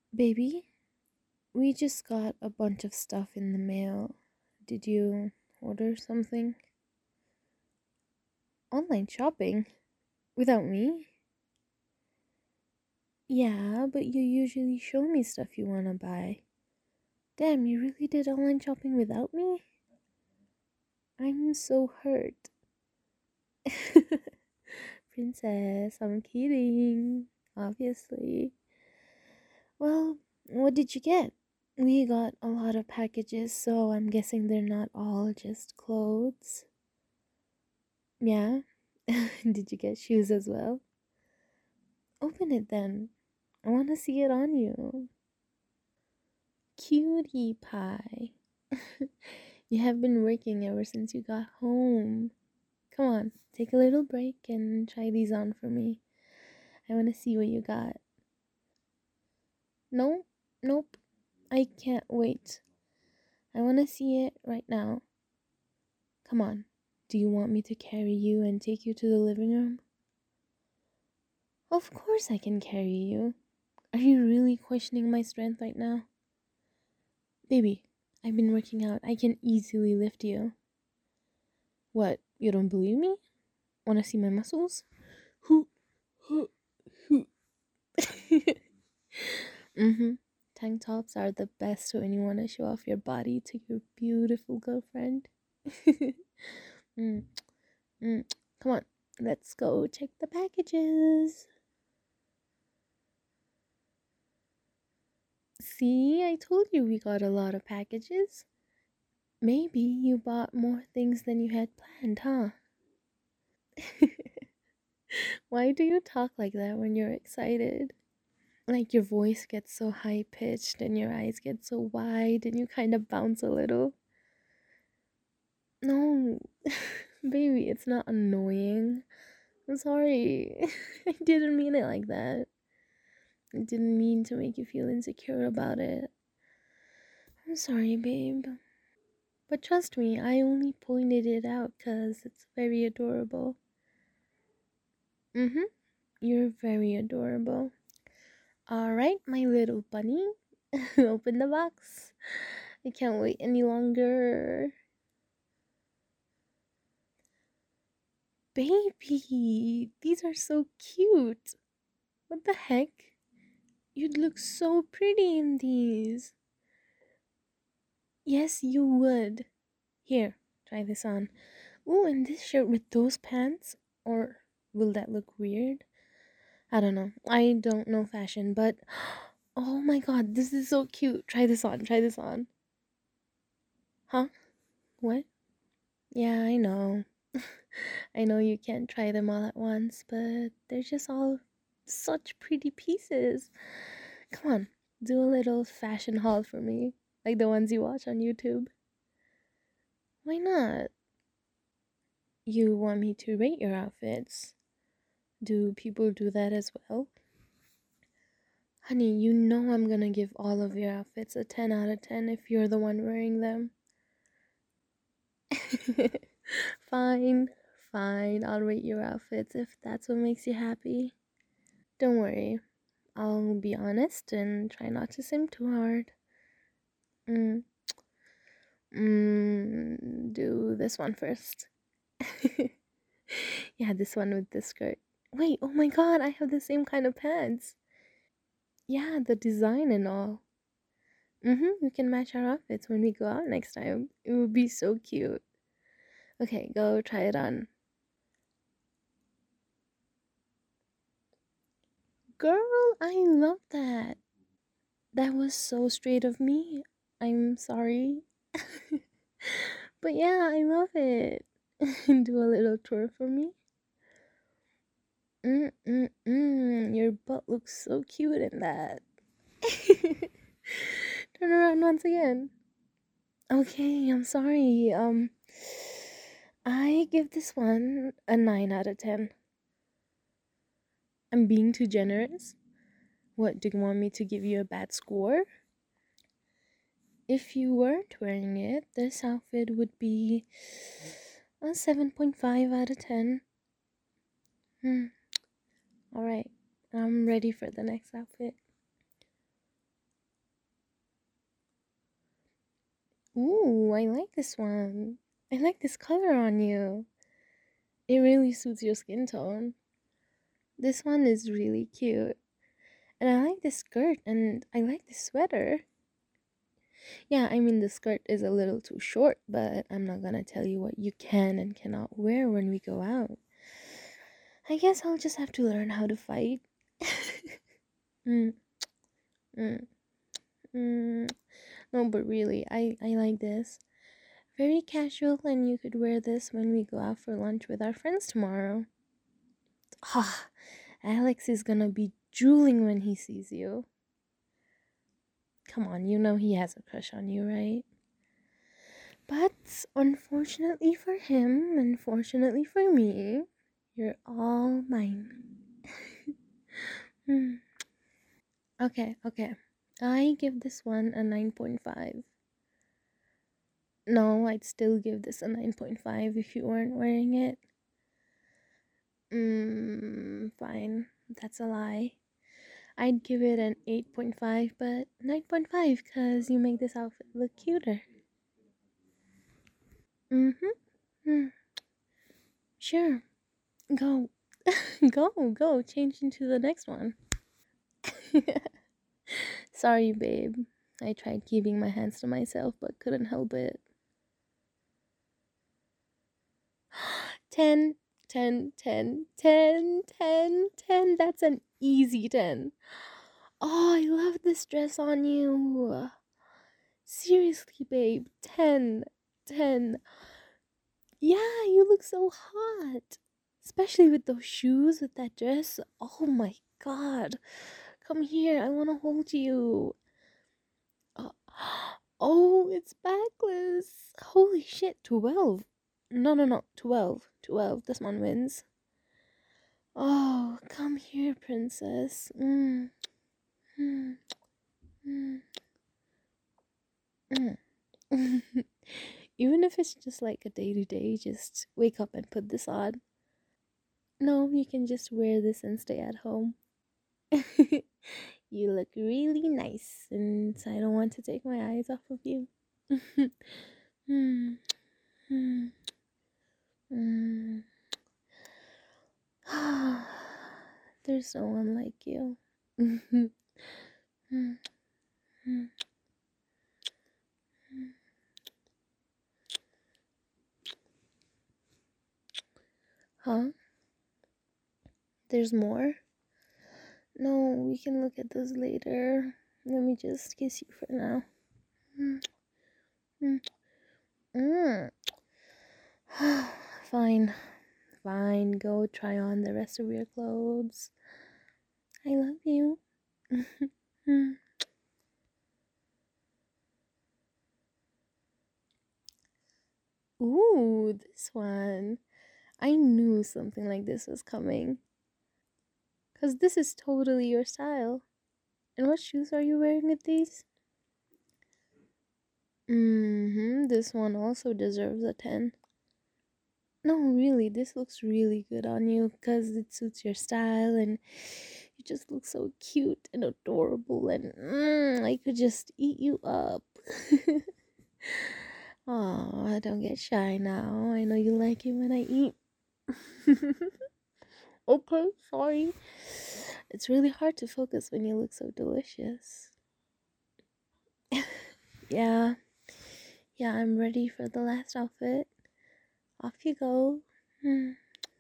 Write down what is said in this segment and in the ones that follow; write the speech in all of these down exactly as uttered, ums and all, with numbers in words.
Baby, we just got a bunch of stuff in the mail. Did you order something? Online shopping? Without me? Yeah, but you usually show me stuff you wanna buy. Damn, you really did online shopping without me? I'm so hurt. Princess, I'm kidding. Obviously. Well, what did you get? We got a lot of packages, so I'm guessing they're not all just clothes. Yeah? Did you get shoes as well? Open it then. I want to see it on you. Cutie pie. You have been working ever since you got home. Come on, take a little break and try these on for me. I want to see what you got. No, nope. I can't wait. I want to see it right now. Come on. Do you want me to carry you and take you to the living room? Of course I can carry you. Are you really questioning my strength right now? Baby, I've been working out. I can easily lift you. What? You don't believe me? Wanna see my muscles? Hoo, hoo, hoo. Mm-hmm. Tank tops are the best when you want to show off your body to your beautiful girlfriend. mm, mm. Come on, let's go check the packages. See, I told you we got a lot of packages. Maybe you bought more things than you had planned, huh? Why do you talk like that when you're excited? Like your voice gets so high pitched and your eyes get so wide and you kind of bounce a little. No, baby, it's not annoying. I'm sorry. I didn't mean it like that. I didn't mean to make you feel insecure about it. I'm sorry, babe. But trust me, I only pointed it out because it's very adorable. Mm hmm. You're very adorable. Alright, my little bunny. Open the box. I can't wait any longer. Baby, these are so cute. What the heck? You'd look so pretty in these. Yes, you would. Here, try this on. Ooh, and this shirt with those pants? Or will that look weird? I don't know. I don't know fashion, but oh my god, this is so cute. Try this on. Try this on. Huh? What? Yeah, I know. I know you can't try them all at once, but they're just all such pretty pieces. Come on, do a little fashion haul for me, like the ones you watch on YouTube. Why not? You want me to rate your outfits? Do people do that as well? Honey, you know I'm gonna give all of your outfits a ten out of ten if you're the one wearing them. Fine, fine, I'll rate your outfits if that's what makes you happy. Don't worry, I'll be honest and try not to sim too hard. Mm, mm, do this one first. Yeah, this one with the skirt. Wait, oh my god, I have the same kind of pants. Yeah, the design and all. Mm-hmm, we can match our outfits when we go out next time. It would be so cute. Okay, go try it on. Girl, I love that. That was so straight of me. I'm sorry. But yeah, I love it. Do a little tour for me. Mm-mm-mm. Your butt looks so cute in that. Turn around once again. Okay, I'm sorry. Um, I give this one a nine out of ten. I'm being too generous. What, do you want me to give you a bad score? If you weren't wearing it, this outfit would be a seven point five out of ten. Hmm. Alright, I'm ready for the next outfit. Ooh, I like this one. I like this color on you. It really suits your skin tone. This one is really cute. And I like this skirt and I like this sweater. Yeah, I mean, the skirt is a little too short, but I'm not gonna tell you what you can and cannot wear when we go out. I guess I'll just have to learn how to fight. mm, mm, mm. No, but really, I, I like this. Very casual, and you could wear this when we go out for lunch with our friends tomorrow. Ah, Alex is gonna be drooling when he sees you. Come on, you know he has a crush on you, right? But unfortunately for him, unfortunately for me, you're all mine. Hmm. Okay, okay. I give this one a nine point five. No, I'd still give this a nine point five if you weren't wearing it. Mm, fine. That's a lie. I'd give it an eight point five, but nine point five because you make this outfit look cuter. Mm hmm. Mm, sure. Go. go, go. Change into the next one. Sorry, babe. I tried keeping my hands to myself but couldn't help it. ten, ten, ten, ten, ten, ten. That's an easy ten. Oh, I love this dress on you. Seriously, babe. ten, ten. Yeah, you look so hot. Especially with those shoes, with that dress. Oh my god. Come here, I want to hold you. Uh, oh, it's backless. Holy shit, twelve. No, no, no, twelve. twelve. This one wins. Oh, come here, princess. Mm, mm, mm, mm. Even if it's just like a day to day, just wake up and put this on. No, you can just wear this and stay at home. You look really nice, and I don't want to take my eyes off of you. Mm, mm, mm. There's no one like you. Huh? There's more? No, we can look at those later. Let me just kiss you for now. Mm, mm, mm. Fine. Fine. Go try on the rest of your clothes. I love you. Ooh, this one. I knew something like this was coming. Because this is totally your style. And what shoes are you wearing with these? Mm-hmm. This one also deserves a ten. No, really, this looks really good on you because it suits your style and you just look so cute and adorable and mm, I could just eat you up. Oh, don't get shy now. I know you like it when I eat. Okay, sorry. It's really hard to focus when you look so delicious. Yeah, yeah, I'm ready for the last outfit. Off you go. Hmm.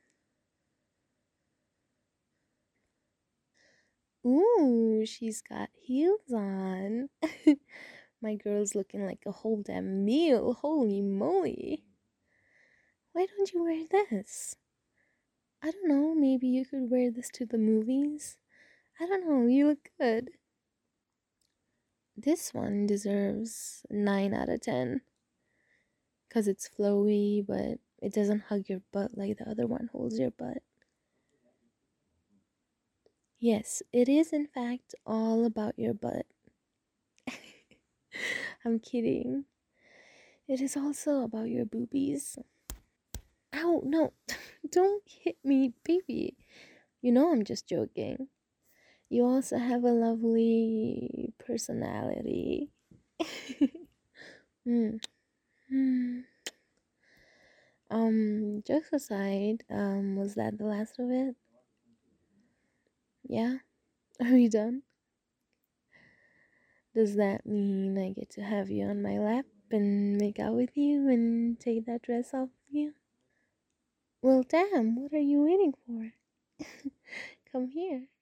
Ooh, she's got heels on. My girl's looking like a whole damn meal. Holy moly. Why don't you wear this? I don't know. Maybe you could wear this to the movies. I don't know. You look good. This one deserves nine out of ten because it's flowy, but it doesn't hug your butt like the other one holds your butt. Yes, it is in fact all about your butt. I'm kidding. It is also about your boobies. Ow, no, don't hit me, baby. You know I'm just joking. You also have a lovely personality. Hmm. Hmm. Um, jokes aside, um, was that the last of it? Yeah? Are we done? Does that mean I get to have you on my lap and make out with you and take that dress off of you? Well, damn, what are you waiting for? Come here.